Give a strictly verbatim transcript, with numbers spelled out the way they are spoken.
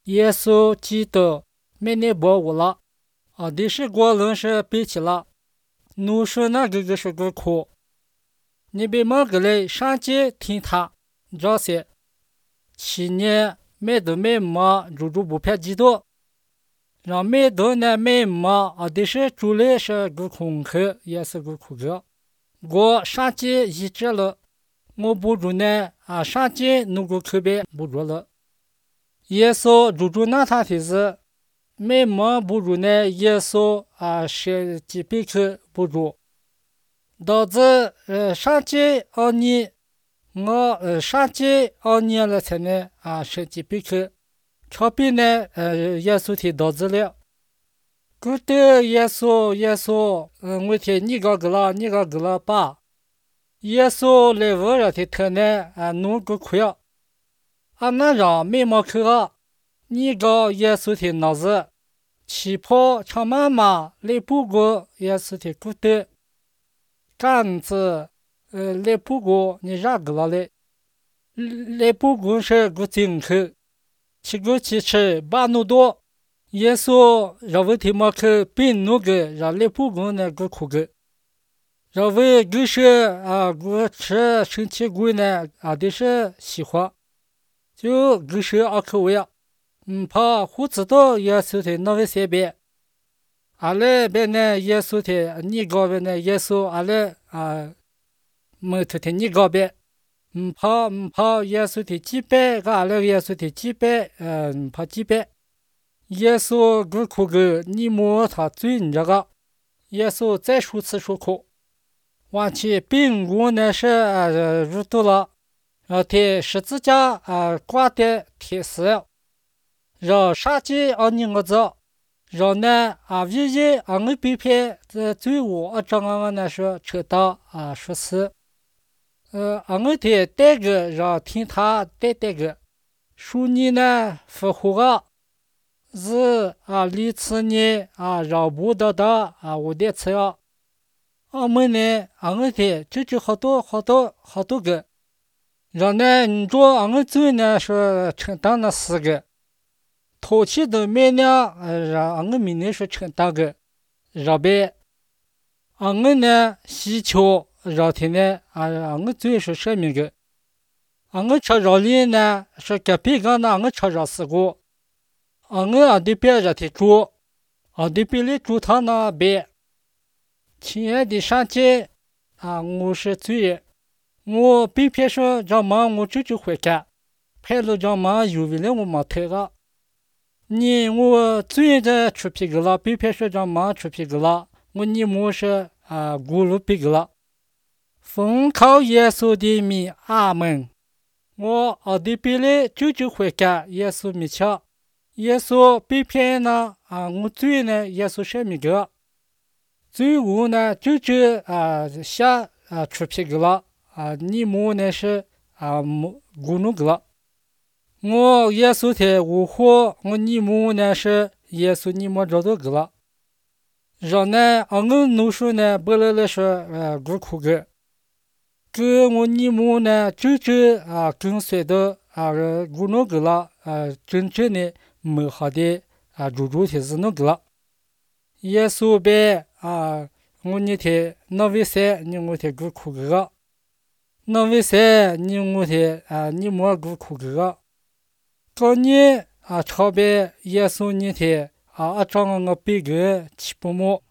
耶稣基督没那保护了，啊，的是国人是背起了，奴说那个个是个苦，你被忙个来上街听他，这些七年没都没忙，住住不偏基督，让没都呢没忙，啊，的是主来是个空口，也是个苦个，我上街一直了，我不住呢，啊，上街弄个口碑不住了。耶稣住住那他的是没忙不住呢，耶稣啊是几百克不住，导致呃上街二年，我呃上街二年了才呢啊是几百克，差别呢呃耶稣的导致了，古代耶稣耶稣嗯我听你个个了你个个了吧，耶稣来我这的特呢啊弄个苦呀。啊，那让没毛口啊！你个耶稣的脑子，气泡长妈妈来不过耶稣的骨头，杆子呃来不过你让个了嘞，来不过是个进口，七个七吃八努多，耶稣让我的毛口变那个让来不过那个苦个，让我就是啊我吃身体贵呢啊的是喜欢。就给谁二口味啊？嗯，怕胡知道耶稣的那位三边，阿来边呢耶稣的你高边呢耶稣阿来啊，没头的你高边，嗯怕嗯怕耶稣的几百个阿来耶稣的几百，嗯怕几百，耶稣给苦个你摸他嘴你这个，耶稣再说次说苦，往前并我呢是呃入到了。让贴十字架啊挂的贴死，让上街啊你我知，让呢啊唯一啊我被骗这最后啊张啊呢说扯到啊说是，呃啊我的带个让听他带带个，说你呢复活啊，是啊历次呢啊让不得的啊我的词啊，我们呢啊我的这就好多好多好多个。让呢，你说俺们嘴呢说承担了四个，淘气的卖呢，呃，让俺们明年说承担个，让呗，俺们呢西桥让天呢，啊，俺们嘴是什么个？俺们吃绕里呢是隔壁个呢，俺们吃绕四个，俺们俺的别让的住，俺的别里住他那边，亲爱的上街啊，我是嘴。我被骗说让忙我这就回家，拍了让忙有为了我没退个，你我最的出皮个了，被骗说让忙出皮个了，我你莫是啊咕噜皮个了，奉靠耶稣的名阿门。我奥的比来就就回家，耶稣没抢，耶稣被骗呢啊，我最呢耶稣是没个，最后呢就就啊下啊出皮个了。啊，你莫呢是啊，莫咕噜个了。我耶稣的无火，我你莫呢是耶稣你莫找到个了。让呢，啊我农说呢，不来来说呃，咕苦个。个我你莫呢，就就啊，跟随的啊，咕噜个了啊，真正的美好的啊，主主的是那个了。耶稣呗啊，我你的那为啥你我的咕苦个？那为啥你我的啊？你莫给苦个？告你啊，朝边耶稣你的啊，张我背个七不毛。